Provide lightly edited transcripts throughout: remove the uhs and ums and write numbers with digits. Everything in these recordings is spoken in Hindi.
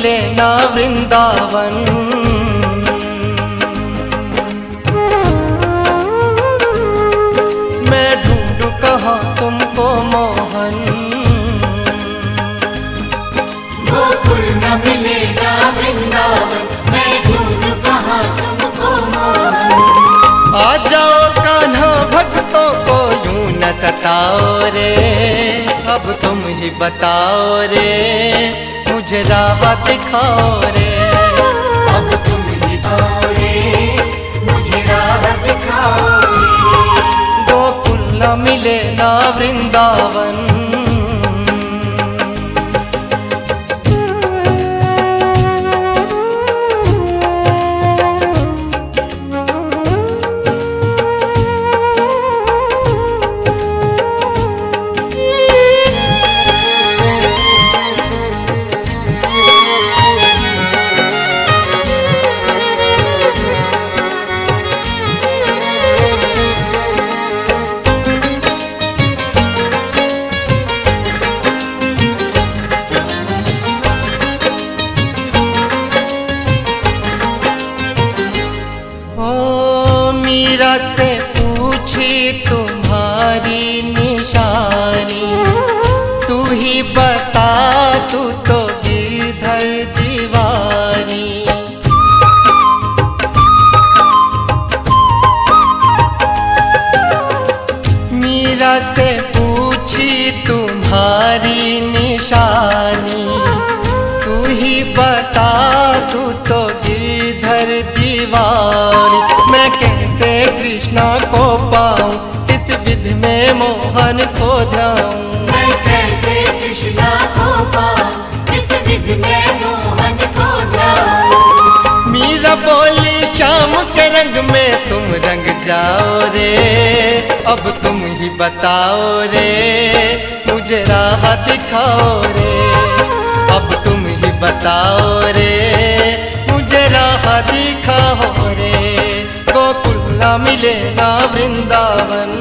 मिले ना वृंदावन। मैं ढूंढूं कहाँ तुमको मोहन, गोकुल न मिले ना वृंदावन, मैं ढूंढूं कहाँ तुमको मोहन। आ जाओ कान्हा भक्तों को यूं न सताओ रे, अब तुम ही बताओ रे, मुझे राह दिखाओ रे। अब तुम ही बताओ रे, मुझे राह दिखाओ रे। गोकुल न मिले ना वृंदावन। मीरा से पूछी तुम्हारी निशानी, तू ही बता तू तो गिरधर दीवानी। मीरा से पूछी तुम्हारी निशानी, तू ही बता तू तो गिरधर दीवानी। मैं कैसे कृष्णा को पाऊं, इस विधि में मोहन को ध्याऊं। मैं कैसे कृष्णा को पाऊं, इस विधि में मोहन को ध्याऊं। मीरा बोली शाम के रंग में तुम रंग जाओ रे, अब तुम ही बताओ रे, मुझे राह दिखाओ रे। अब तुम ही बताओ रे, मुझे राह दिखाओ रे। गोकुल न मिले ना वृंदावन।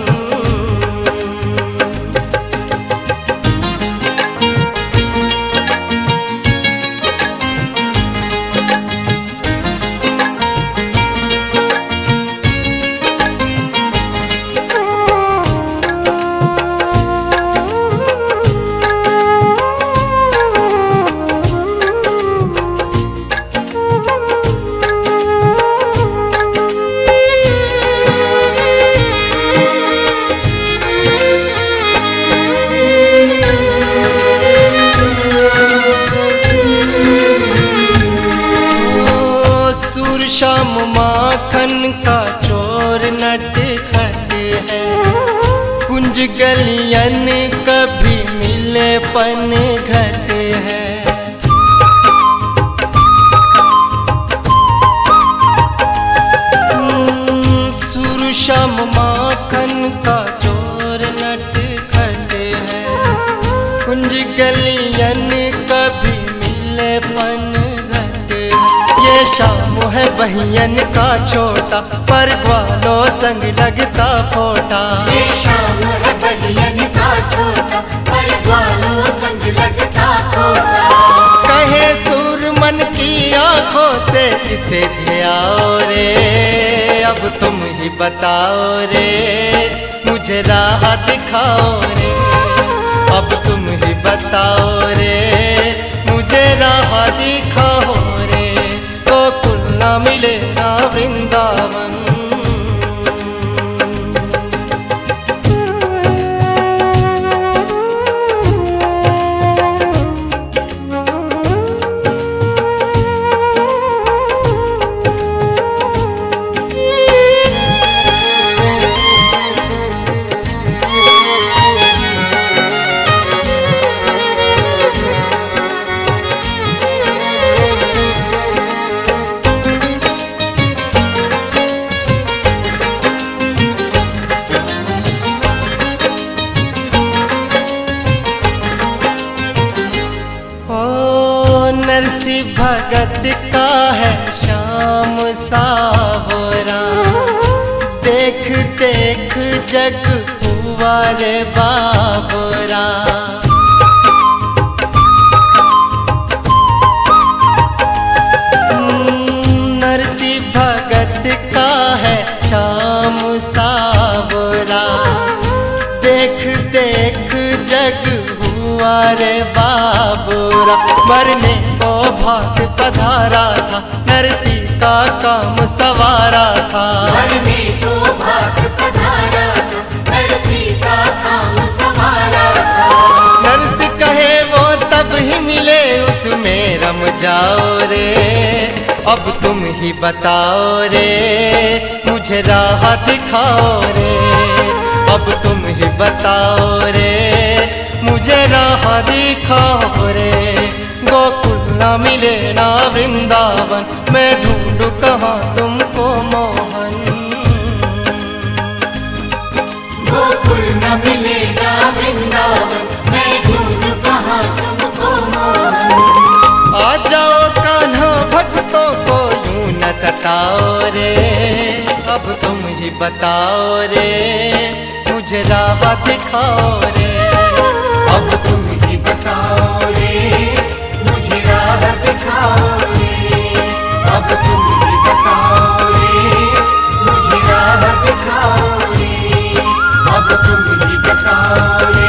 श्याम माखन का चोर नटखट है, कुंज गलियन कभी मिले पन घट है। श्याम माखन का चोर नटखट है, कुंज गलियन कभी मिले पन घट है। ये शाम है बहियन का छोटा, पर ग्वालो संग लगता फोटा। ये शाम है बहियन का छोटा, पर ग्वालो संग लगता फोटा। कहे सूरमन की आंखों से इसे ध्याओ रे, अब तुम ही बताओ रे, मुझे राह दिखाओ रे। अब तुम ही बताओ रे, मुझे राह दिखाओ रे। गोकुल न मिले ना वृंदावन। नरसी भगत का है श्याम सावरा, देख देख जग हुआ रे बाबरा। देख जग हुआ रे बाबूरा, मरने को भाग पधारा था, नरसी का काम सवारा था। मरने को भाग पधारा था, नरसी का काम सवारा था। नरसी कहे वो तब ही मिले, उसमें रम जाओ रे, अब तुम ही बताओ रे, मुझे राह दिखाओ रे, अब तुम ही बताओ रे, मुझे राह दिखाओ रे। गोकुल ना मिले ना वृंदावन, मैं ढूंढूं कहाँ तुमको मोहन। गोकुल न मिलेगा वृंदावन, मैं ढूंढूं कहाँ तुमको मोहन। आ जाओ कान्हा भक्तों को यूं न सताओ रे, अब तुम ही बताओ रे, मुझे राह दिखाओ रे, अब तुम ही बताओ रे, मुझे राह दिखाओ रे। अब तुम ही बताओ रे, मुझे राह दिखाओ रे। अब तुम ही बताओ रे।